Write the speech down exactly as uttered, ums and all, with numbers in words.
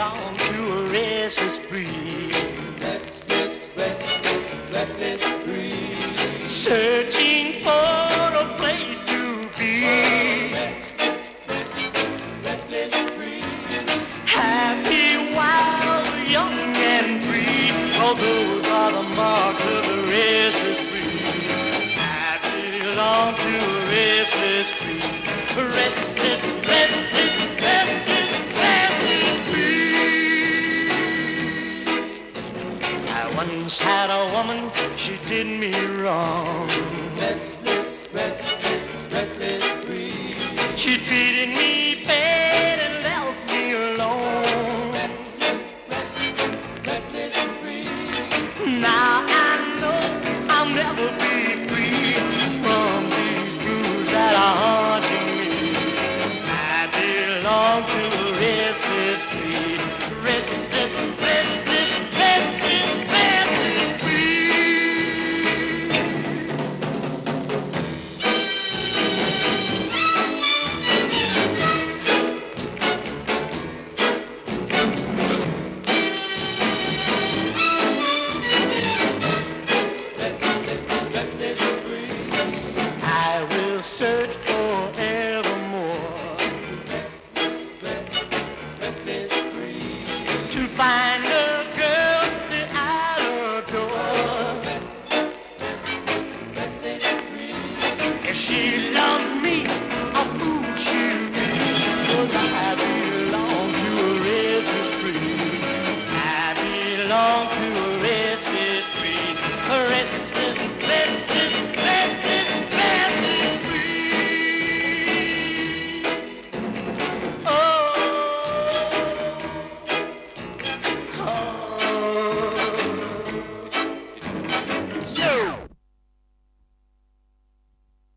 belong to a restless breed. Restless, restless, restless breed. Searching for a place to be. Restless, restless, restless breed. Happy, wild, young and free. Oh, those are the marks of a restless breed. I belong to a restless breed. Restless, restless, restless, restless breed. I once had a woman, she did me wrong. Restless, restless, restless breed. She treated me bad and left me alone. Restless, restless, restless breed. Now I know I'll never be free from these blues that are haunting me. I belong to a restless breed. Restless, restless, restless, restless breed. Restless breed. I will search forevermore Restless, restless, restless breed. to find